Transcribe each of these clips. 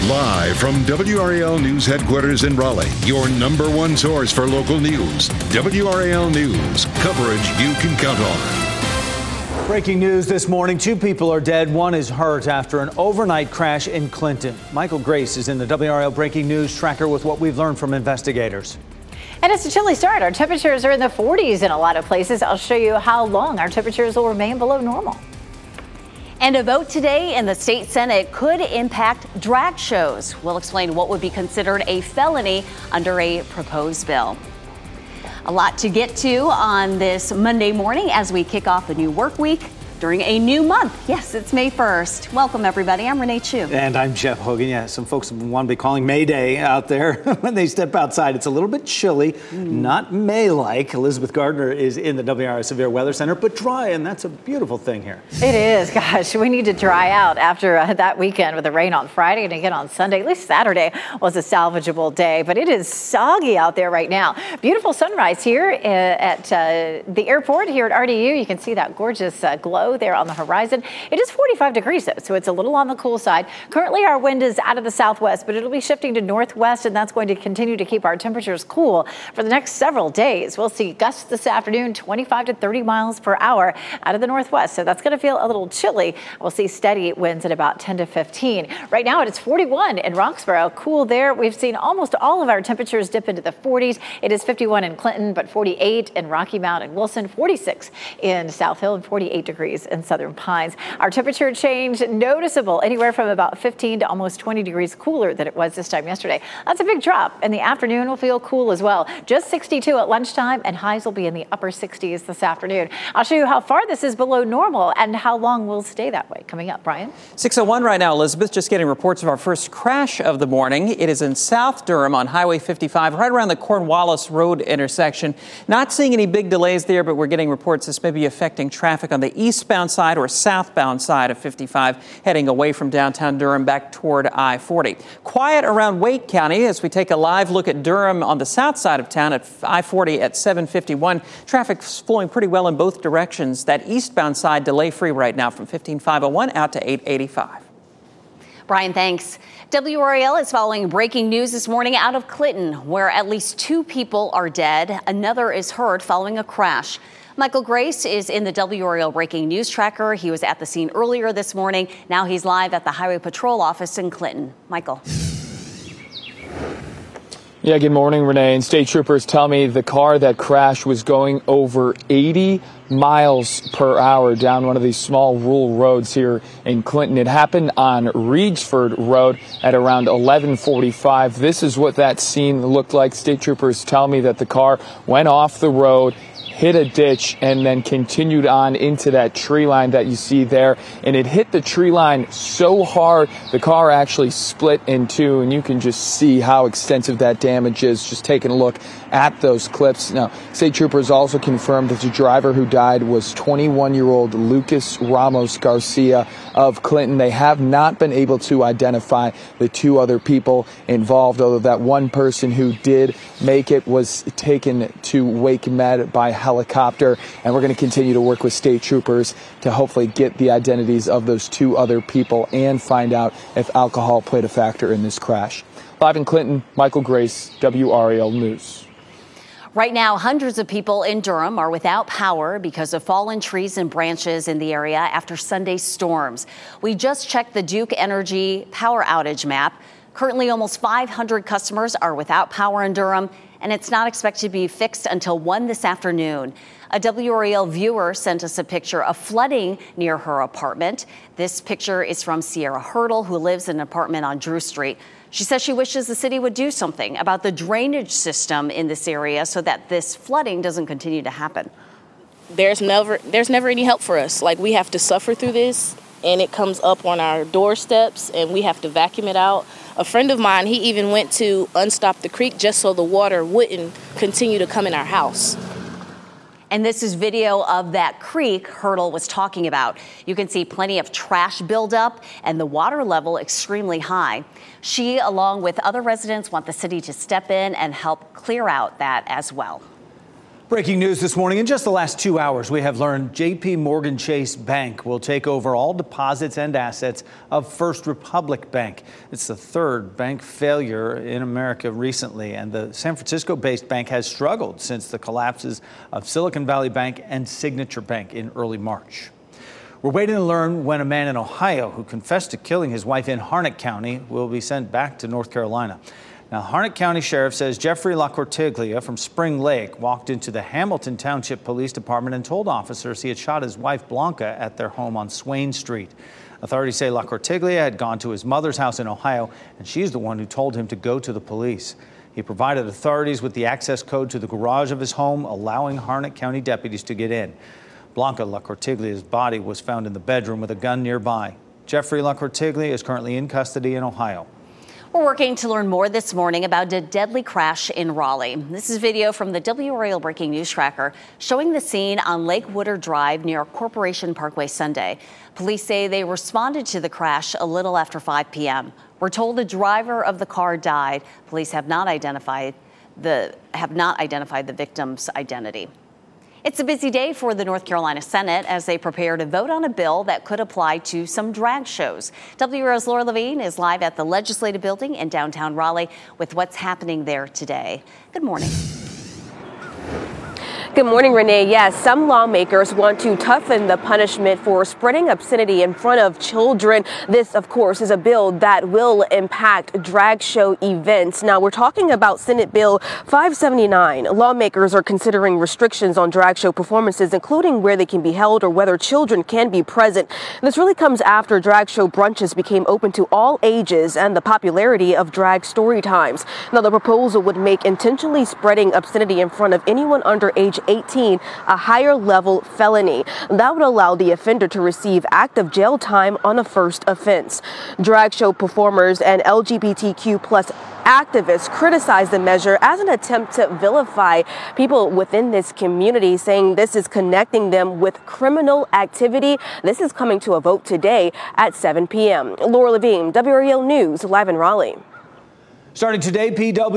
Live from WRAL News headquarters in Raleigh, your number one source for local news. WRAL News, coverage you can count on. Breaking news this morning, 2 people are dead, 1 is hurt after an overnight crash in Clinton. Michael Grace is in the WRAL Breaking News tracker with what we've learned from investigators. And it's a chilly start. Our temperatures are in the 40s in a lot of places. I'll show you how long our temperatures will remain below normal. And a vote today in the state Senate could impact drag shows. We'll explain what would be considered a felony under a proposed bill. A lot to get to on this Monday morning as we kick off a new work week during a new month. Yes, it's May 1st. Welcome, everybody. I'm Renee Chu. And I'm Jeff Hogan. Yeah, some folks want to be calling May Day out there when they step outside. It's a little bit chilly, not May-like. Elizabeth Gardner is in the WRAL Severe Weather Center, but dry, and that's a beautiful thing here. It is. Gosh, we need to dry out after that weekend with the rain on Friday and again on Sunday. At least Saturday was a salvageable day, but it is soggy out there right now. Beautiful sunrise here at the airport here at RDU. You can see that gorgeous glow there on the horizon. It is 45 degrees though, so it's a little on the cool side. Currently our wind is out of the southwest, but it'll be shifting to northwest, and that's going to continue to keep our temperatures cool for the next several days. We'll see gusts this afternoon, 25 to 30 miles per hour out of the northwest, so that's going to feel a little chilly. We'll see steady winds at about 10 to 15. Right now it's 41 in Roxborough, cool there. We've seen almost all of our temperatures dip into the 40s. It is 51 in Clinton, but 48 in Rocky Mount and Wilson, 46 in South Hill, and 48 degrees in Southern Pines. Our temperature change noticeable, anywhere from about 15 to almost 20 degrees cooler than it was this time yesterday. That's a big drop. In the afternoon will feel cool as well. Just 62 at lunchtime, and highs will be in the upper 60s this afternoon. I'll show you how far this is below normal and how long we'll stay that way. Coming up, Brian. 6:01 right now, Elizabeth. Just getting reports of our first crash of the morning. It is in South Durham on Highway 55, right around the Cornwallis Road intersection. Not seeing any big delays there, but we're getting reports this may be affecting traffic on the eastbound side or southbound side of 55, heading away from downtown Durham back toward I-40. Quiet around Wake County as we take a live look at Durham on the south side of town at I-40 at 751. Traffic's flowing pretty well in both directions. That eastbound side delay-free right now from 15501 out to 885. Brian, thanks. WRAL is following breaking news this morning out of Clinton, where at least 2 people are dead. Another is hurt following a crash. Michael Grace is in the WRAL Breaking News Tracker. He was at the scene earlier this morning. Now he's live at the Highway Patrol office in Clinton. Michael. Yeah, good morning, Renee. And state troopers tell me the car that crashed was going over 80 miles per hour down one of these small rural roads here in Clinton. It happened on Reedsford Road at around 11:45. This is what that scene looked like. State troopers tell me that the car went off the road, hit a ditch, and then continued on into that tree line that you see there. And it hit the tree line so hard, the car actually split in two, and you can just see how extensive that damage is just taking a look at those clips. Now, state troopers also confirmed that the driver who died was 21-year-old Lucas Ramos Garcia of Clinton. They have not been able to identify the 2 other people involved, although that one person who did make it was taken to Wake Med by helicopter. And we're going to continue to work with state troopers to hopefully get the identities of those 2 other people and find out if alcohol played a factor in this crash. Live in Clinton, Michael Grace, WRAL News. Right now, hundreds of people in Durham are without power because of fallen trees and branches in the area after Sunday's storms. We just checked the Duke Energy power outage map. Currently, almost 500 customers are without power in Durham, and it's not expected to be fixed until 1 this afternoon. A WRAL viewer sent us a picture of flooding near her apartment. This picture is from Sierra Hurdle, who lives in an apartment on Drew Street. She says she wishes the city would do something about the drainage system in this area so that this flooding doesn't continue to happen. There's never any help for us. Like, we have to suffer through this, and it comes up on our doorsteps, and we have to vacuum it out. A friend of mine, he even went to unstop the creek just so the water wouldn't continue to come in our house. And this is video of that creek Hurdle was talking about. You can see plenty of trash buildup and the water level extremely high. She, along with other residents, want the city to step in and help clear out that as well. Breaking news this morning. In just the last 2 hours, we have learned J.P. Morgan Chase Bank will take over all deposits and assets of First Republic Bank. It's the third bank failure in America recently, and the San Francisco-based bank has struggled since the collapses of Silicon Valley Bank and Signature Bank in early March. We're waiting to learn when a man in Ohio who confessed to killing his wife in Harnett County will be sent back to North Carolina. Now, Harnett County Sheriff says Jeffrey LaCortiglia from Spring Lake walked into the Hamilton Township Police Department and told officers he had shot his wife Blanca at their home on Swain Street. Authorities say LaCortiglia had gone to his mother's house in Ohio, and she's the one who told him to go to the police. He provided authorities with the access code to the garage of his home, allowing Harnett County deputies to get in. Blanca LaCortiglia's body was found in the bedroom with a gun nearby. Jeffrey LaCortiglia is currently in custody in Ohio. We're working to learn more this morning about a deadly crash in Raleigh. This is video from the WRAL Breaking News Tracker showing the scene on Lake Woodard Drive near Corporation Parkway Sunday. Police say they responded to the crash a little after 5 p.m. We're told the driver of the car died. Police have not identified the victim's identity. It's a busy day for the North Carolina Senate as they prepare to vote on a bill that could apply to some drag shows. WRAL's Laura Levine is live at the Legislative Building in downtown Raleigh with what's happening there today. Good morning. Good morning, Renee. Yes, some lawmakers want to toughen the punishment for spreading obscenity in front of children. This, of course, is a bill that will impact drag show events. Now, we're talking about Senate Bill 579. Lawmakers are considering restrictions on drag show performances, including where they can be held or whether children can be present. This really comes after drag show brunches became open to all ages and the popularity of drag story times. Now, the proposal would make intentionally spreading obscenity in front of anyone under age 18 a higher level felony. That would allow the offender to receive active jail time on a first offense. Drag show performers and LGBTQ plus activists criticize the measure as an attempt to vilify people within this community, saying this is connecting them with criminal activity. This is coming to a vote today at 7 p.m. Laura Levine, WRAL News, live in Raleigh. Starting today,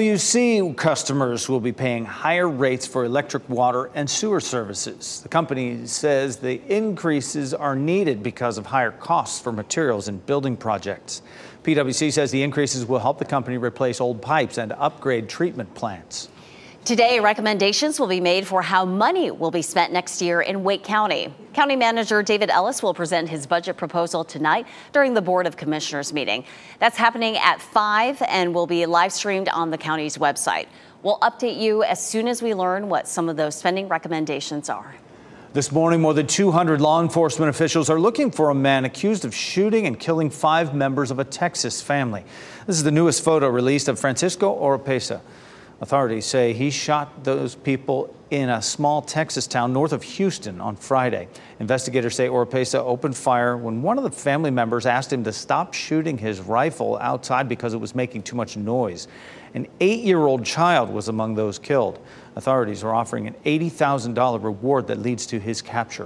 PwC customers will be paying higher rates for electric, water, and sewer services. The company says the increases are needed because of higher costs for materials and building projects. PwC says the increases will help the company replace old pipes and upgrade treatment plants. Today, recommendations will be made for how money will be spent next year in Wake County. County Manager David Ellis will present his budget proposal tonight during the Board of Commissioners meeting. That's happening at 5 and will be live streamed on the county's website. We'll update you as soon as we learn what some of those spending recommendations are. This morning, more than 200 law enforcement officials are looking for a man accused of shooting and killing 5 members of a Texas family. This is the newest photo released of Francisco Oropesa. Authorities say he shot those people in a small Texas town north of Houston on Friday. Investigators say Oropesa opened fire when one of the family members asked him to stop shooting his rifle outside because it was making too much noise. An 8-year-old child was among those killed. Authorities are offering an $80,000 reward that leads to his capture.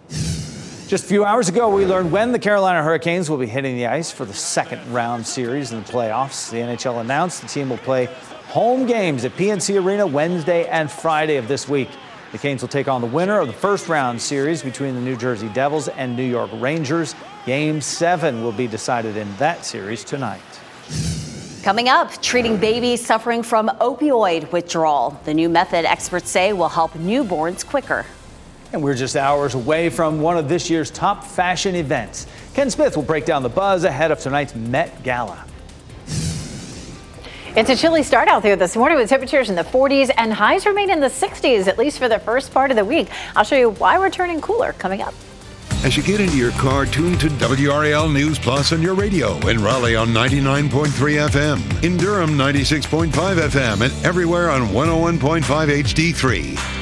Just a few hours ago, we learned when the Carolina Hurricanes will be hitting the ice for the second round series in the playoffs. The NHL announced the team will play home games at PNC Arena Wednesday and Friday of this week. The Canes will take on the winner of the first round series between the New Jersey Devils and New York Rangers. Game 7 will be decided in that series tonight. Coming up, treating babies suffering from opioid withdrawal. The new method experts say will help newborns quicker. And we're just hours away from one of this year's top fashion events. Ken Smith will break down the buzz ahead of tonight's Met Gala. It's a chilly start out there this morning with temperatures in the 40s and highs remain in the 60s, at least for the first part of the week. I'll show you why we're turning cooler coming up. As you get into your car, tune to WRAL News Plus on your radio. In Raleigh on 99.3 FM. In Durham, 96.5 FM. And everywhere on 101.5 HD3.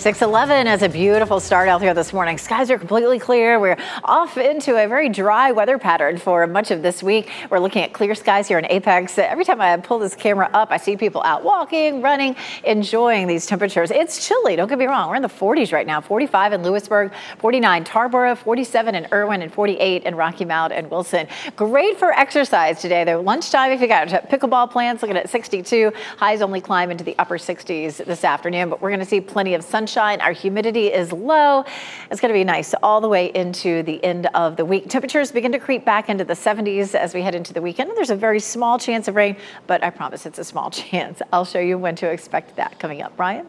6:11 is a beautiful start out here this morning. Skies are completely clear. We're off into a very dry weather pattern for much of this week. We're looking at clear skies here in Apex. Every time I pull this camera up, I see people out walking, running, enjoying these temperatures. It's chilly, don't get me wrong. We're in the 40s right now. 45 in Lewisburg, 49 Tarboro, 47 in Irwin, and 48 in Rocky Mount and Wilson. Great for exercise today, though. Lunchtime, if you got pickleball plans, looking at 62. Highs only climb into the upper 60s this afternoon, but we're going to see plenty of sunshine. Our humidity is low. It's going to be nice all the way into the end of the week. Temperatures begin to creep back into the 70s as we head into the weekend. There's a very small chance of rain, but I promise it's a small chance. I'll show you when to expect that coming up. Brian?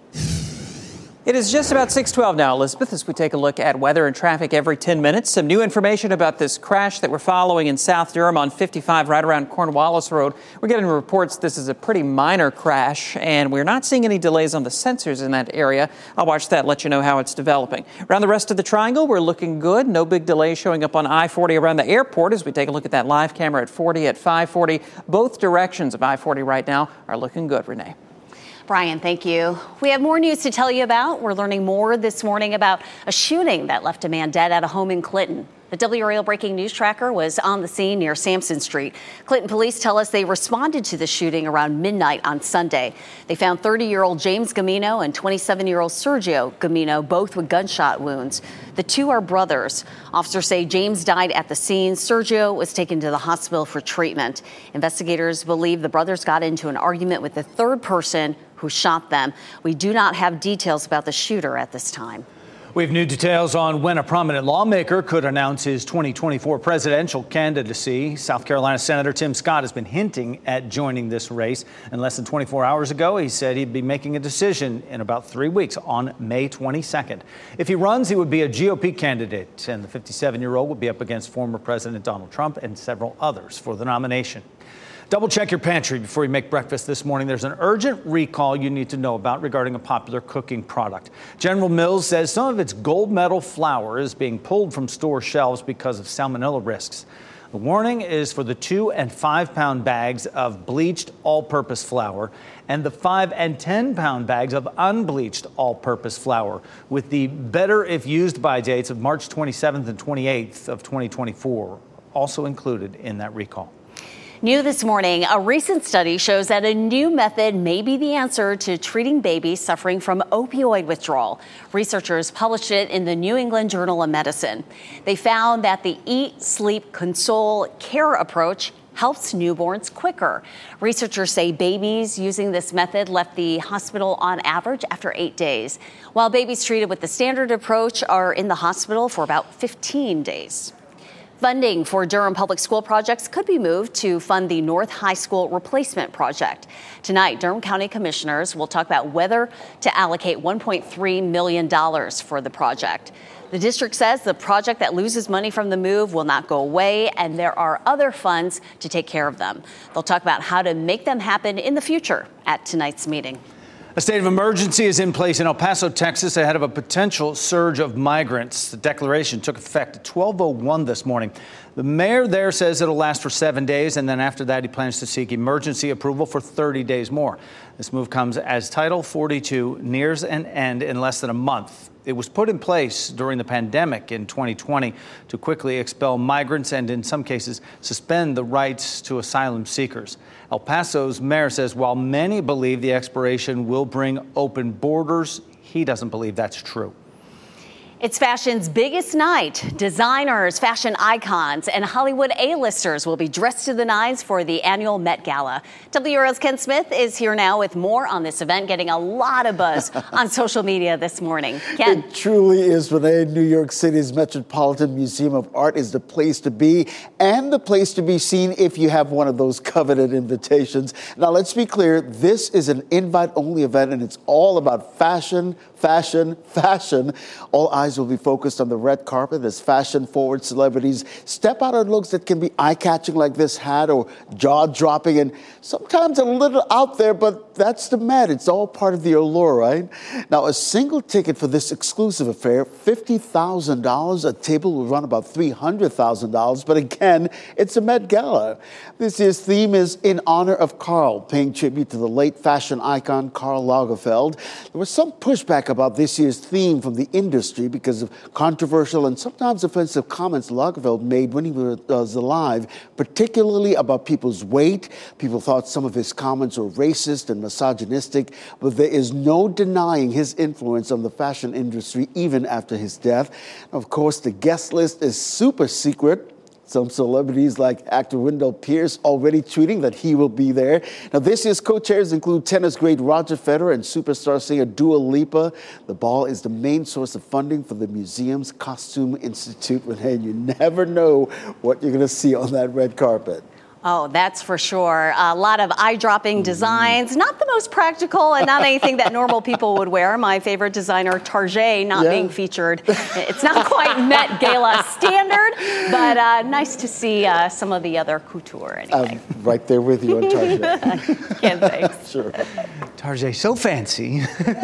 It is just about 6:12 now, Elizabeth, as we take a look at weather and traffic every 10 minutes. Some new information about this crash that we're following in South Durham on 55 right around Cornwallis Road. We're getting reports this is a pretty minor crash, and we're not seeing any delays on the sensors in that area. I'll watch that, let you know how it's developing. Around the rest of the triangle, we're looking good. No big delays showing up on I-40 around the airport as we take a look at that live camera at 40 at 540. Both directions of I-40 right now are looking good, Renee. Brian, thank you. We have more news to tell you about. We're learning more this morning about a shooting that left a man dead at a home in Clinton. The WRAL Breaking News Tracker was on the scene near Sampson Street. Clinton police tell us they responded to the shooting around midnight on Sunday. They found 30-year-old James Gamino and 27-year-old Sergio Gamino, both with gunshot wounds. The two are brothers. Officers say James died at the scene. Sergio was taken to the hospital for treatment. Investigators believe the brothers got into an argument with the third person who shot them. We do not have details about the shooter at this time. We have new details on when a prominent lawmaker could announce his 2024 presidential candidacy. South Carolina Senator Tim Scott has been hinting at joining this race. And less than 24 hours ago, he said he'd be making a decision in about 3 weeks on May 22nd. If he runs, he would be a GOP candidate, and the 57-year-old would be up against former President Donald Trump and several others for the nomination. Double check your pantry before you make breakfast this morning. There's an urgent recall you need to know about regarding a popular cooking product. General Mills says some of its gold medal flour is being pulled from store shelves because of salmonella risks. The warning is for the 2 and 5 pound bags of bleached all-purpose flour and the 5 and 10 pound bags of unbleached all-purpose flour, with the better if used by dates of March 27th and 28th of 2024 also included in that recall. New this morning, a recent study shows that a new method may be the answer to treating babies suffering from opioid withdrawal. Researchers published it in the New England Journal of Medicine. They found that the Eat, Sleep, Console, Care approach helps newborns quicker. Researchers say babies using this method left the hospital on average after 8 days, while babies treated with the standard approach are in the hospital for about 15 days. Funding for Durham Public School projects could be moved to fund the North High School replacement project. Tonight, Durham County Commissioners will talk about whether to allocate $1.3 million for the project. The district says the project that loses money from the move will not go away, and there are other funds to take care of them. They'll talk about how to make them happen in the future at tonight's meeting. A state of emergency is in place in El Paso, Texas, ahead of a potential surge of migrants. The declaration took effect at 12:01 this morning. The mayor there says it'll last for 7 days, and then after that, he plans to seek emergency approval for 30 days more. This move comes as Title 42 nears an end in less than a month. It was put in place during the pandemic in 2020 to quickly expel migrants and, in some cases, suspend the rights to asylum seekers. El Paso's mayor says while many believe the expiration will bring open borders, he doesn't believe that's true. It's fashion's biggest night. Designers, fashion icons, and Hollywood A-listers will be dressed to the nines for the annual Met Gala. WRAL's Ken Smith is here now with more on this event, getting a lot of buzz on social media this morning. Ken. It truly is, Renee. New York City's Metropolitan Museum of Art is the place to be and the place to be seen if you have one of those coveted invitations. Now, let's be clear. This is an invite-only event, and it's all about fashion, fashion, fashion. All eyes will be focused on the red carpet as fashion-forward celebrities step out on looks that can be eye-catching like this hat or jaw-dropping and sometimes a little out there, but that's the Met. It's all part of the allure, right? Now, a single ticket for this exclusive affair, $50,000. A table will run about $300,000. But again, it's a Met Gala. This year's theme is in honor of Karl, paying tribute to the late fashion icon Karl Lagerfeld. There was some pushback about this year's theme from the industry because of controversial and sometimes offensive comments Lagerfeld made when he was alive, particularly about people's weight. People thought some of his comments were racist and misogynistic, but there is no denying his influence on the fashion industry even after his death. Of course, the guest list is super secret. Some celebrities like actor Wendell Pierce already tweeting that he will be there. Now, this year's co-chairs include tennis great Roger Federer and superstar singer Dua Lipa. The ball is the main source of funding for the museum's Costume Institute. Renee, you never know what you're going to see on that red carpet. Oh, that's for sure. A lot of eye-dropping designs, not the most practical and not anything that normal people would wear. My favorite designer, Target, not being featured. It's not quite Met Gala standard, but nice to see some of the other couture anyway. I'm right there with you on Target. Can't thanks. Sure. Target, so fancy.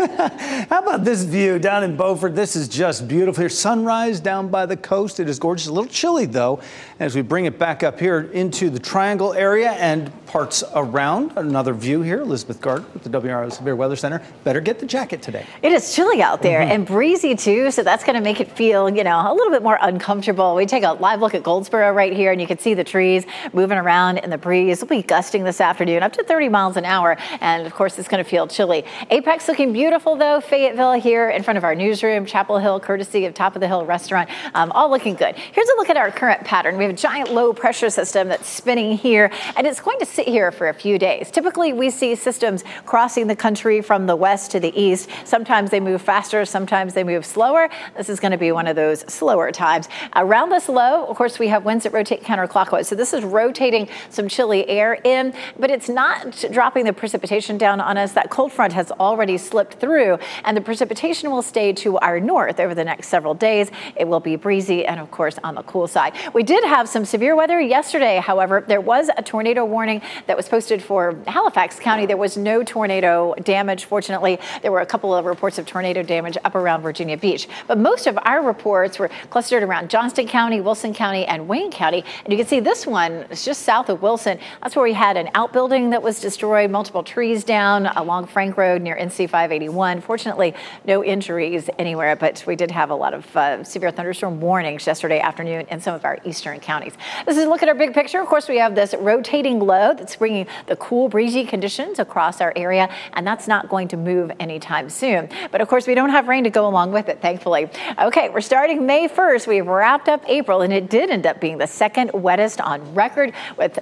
How about this view down in Beaufort? This is just beautiful. Here's sunrise down by the coast. It is gorgeous. A little chilly, though, as we bring it back up here into the Triangle area and parts around. Another view here, Elizabeth Gardner with the WRO Severe Weather Center. Better get the jacket today. It is chilly out there and breezy too, so that's going to make it feel, a little bit more uncomfortable. We take a live look at Goldsboro right here, and you can see the trees moving around in the breeze. It'll be gusting this afternoon, up to 30 miles an hour, and of course it's going to feel chilly. Apex looking beautiful though. Fayetteville here in front of our newsroom, Chapel Hill, courtesy of Top of the Hill Restaurant, all looking good. Here's a look at our current pattern. We have a giant low pressure system that's spinning here, and it's going to sit here for a few days. Typically, we see systems crossing the country from the west to the east. Sometimes they move faster, sometimes they move slower. This is going to be one of those slower times. Around this low, of course, we have winds that rotate counterclockwise. So this is rotating some chilly air in, but it's not dropping the precipitation down on us. That cold front has already slipped through, and the precipitation will stay to our north over the next several days. It will be breezy and, of course, on the cool side. We did have some severe weather yesterday, however. There was a tornado warning that was posted for Halifax County. There was no tornado damage, fortunately. There were a couple of reports of tornado damage up around Virginia Beach. But most of our reports were clustered around Johnston County, Wilson County, and Wayne County. And you can see this one is just south of Wilson. That's where we had an outbuilding that was destroyed, multiple trees down along Frank Road near NC 581. Fortunately, no injuries anywhere, but we did have a lot of severe thunderstorm warnings yesterday afternoon in some of our eastern counties. This is a look at our big picture. Of course, we have this rotating low that's bringing the cool, breezy conditions across our area, and that's not going to move anytime soon. But of course, we don't have rain to go along with it, thankfully. Okay, we're starting May 1st. We've wrapped up April, and it did end up being the second wettest on record with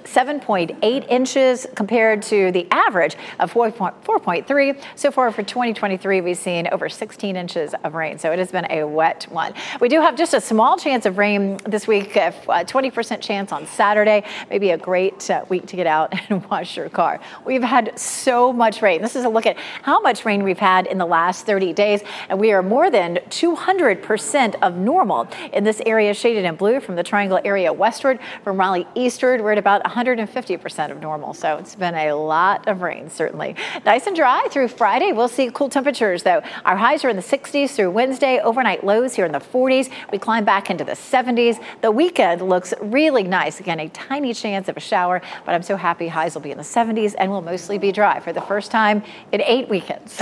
7.8 inches compared to the average of 4.3. So far for 2023, we've seen over 16 inches of rain, so it has been a wet one. We do have just a small chance of rain this week, 20% chance on Saturday. Maybe a great week to get out and wash your car. We've had so much rain. This is a look at how much rain we've had in the last 30 days, and we are more than 200% of normal in this area shaded in blue from the Triangle area westward. From Raleigh eastward, we're at about 150% of normal, so it's been a lot of rain, certainly. Nice and dry through Friday. We'll see cool temperatures, though. Our highs are in the 60s through Wednesday, overnight lows here in the 40s. We climb back into the 70s. The weekend looks really nice. Again, a tiny chance of a shower, but I'm so happy highs will be in the 70s and will mostly be dry for the first time in 8 weekends.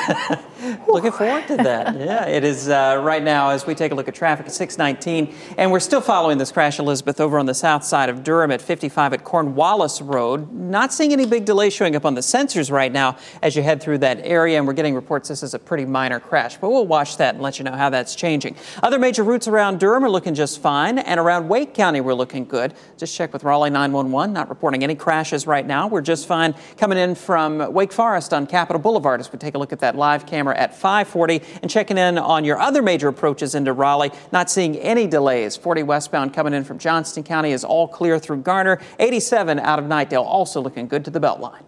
Looking forward to that. Yeah, it is right now as we take a look at traffic at 619. And we're still following this crash, Elizabeth, over on the south side of Durham at 55 at Cornwallis Road. Not seeing any big delays showing up on the sensors right now as you head through that area. And we're getting reports this is a pretty minor crash, but we'll watch that and let you know how that's changing. Other major routes around Durham are looking just fine. And around Wake County, we're looking good. Just check with Raleigh 911. Not reporting any crashes right now. We're just fine coming in from Wake Forest on Capitol Boulevard as we take a look at that live camera at 540 and checking in on your other major approaches into Raleigh. Not seeing any delays. 40 westbound coming in from Johnston County is all clear through Garner. 87 out of Knightdale also looking good to the Beltline.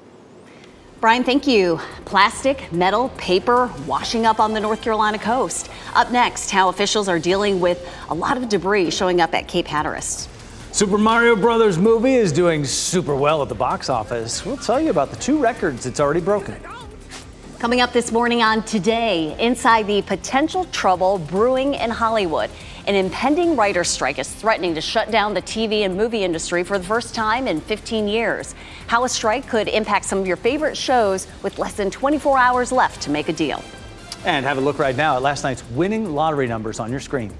Brian, thank you. Plastic, metal, paper washing up on the North Carolina coast. Up next, how officials are dealing with a lot of debris showing up at Cape Hatteras. Super Mario Brothers movie is doing super well at the box office. We'll tell you about the 2 records it's already broken. Coming up this morning on Today, inside the potential trouble brewing in Hollywood. An impending writer's strike is threatening to shut down the TV and movie industry for the first time in 15 years. How a strike could impact some of your favorite shows with less than 24 hours left to make a deal. And have a look right now at last night's winning lottery numbers on your screen.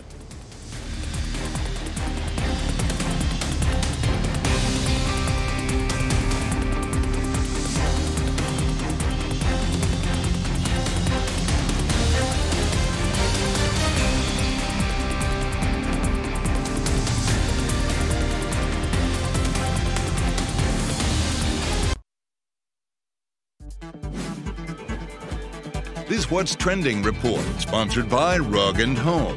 This What's Trending report, sponsored by Rug & Home.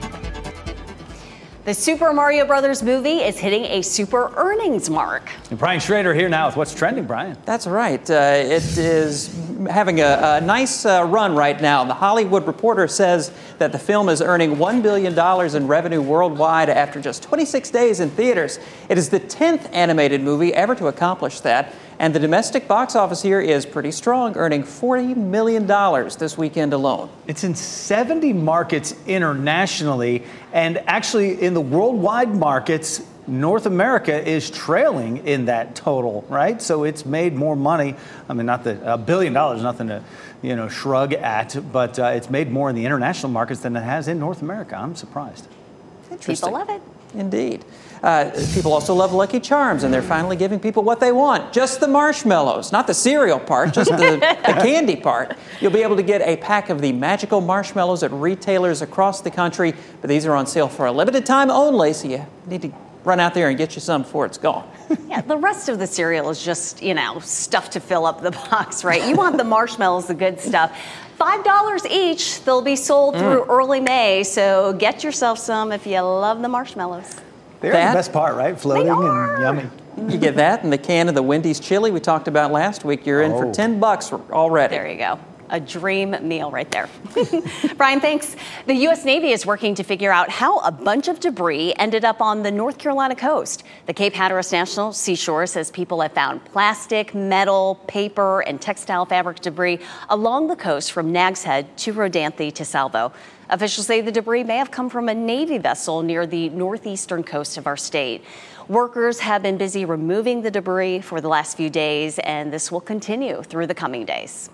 The Super Mario Brothers movie is hitting a super earnings mark. And Brian Schrader here now with What's Trending, Brian. That's right. It is having a nice run right now. The Hollywood Reporter says that the film is earning $1 billion in revenue worldwide after just 26 days in theaters. It is the 10th animated movie ever to accomplish that. And the domestic box office here is pretty strong, earning $40 million this weekend alone. It's in 70 markets internationally, and actually in the worldwide markets, North America is trailing in that total, right? So it's made more money. I mean, not that $1 billion, nothing to, shrug at, but it's made more in the international markets than it has in North America. I'm surprised. Interesting. People love it. Indeed. People also love Lucky Charms, and they're finally giving people what they want. Just the marshmallows, not the cereal part, just the candy part. You'll be able to get a pack of the magical marshmallows at retailers across the country, but these are on sale for a limited time only, so you need to run out there and get you some before it's gone. Yeah, the rest of the cereal is just, stuff to fill up the box, right? You want the marshmallows, the good stuff. $5 each. They'll be sold through early May, so get yourself some if you love the marshmallows. They're the best part, right? Floating and yummy. You get that and the can of the Wendy's chili we talked about last week. You're in for $10 already. There you go. A dream meal right there. Brian, thanks. The U.S. Navy is working to figure out how a bunch of debris ended up on the North Carolina coast. The Cape Hatteras National Seashore says people have found plastic, metal, paper, and textile fabric debris along the coast from Nags Head to Rodanthe to Salvo. Officials say the debris may have come from a Navy vessel near the northeastern coast of our state. Workers have been busy removing the debris for the last few days, and this will continue through the coming days.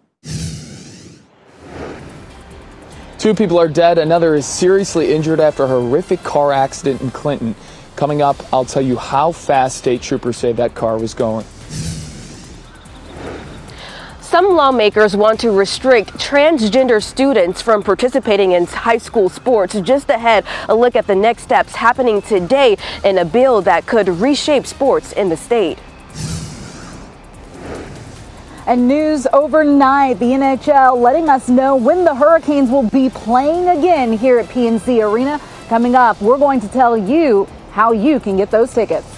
2 people are dead. Another is seriously injured after a horrific car accident in Clinton. Coming up, I'll tell you how fast state troopers say that car was going. Some lawmakers want to restrict transgender students from participating in high school sports. Just ahead, a look at the next steps happening today in a bill that could reshape sports in the state. And news overnight, the NHL letting us know when the Hurricanes will be playing again here at PNC Arena. Coming up, we're going to tell you how you can get those tickets.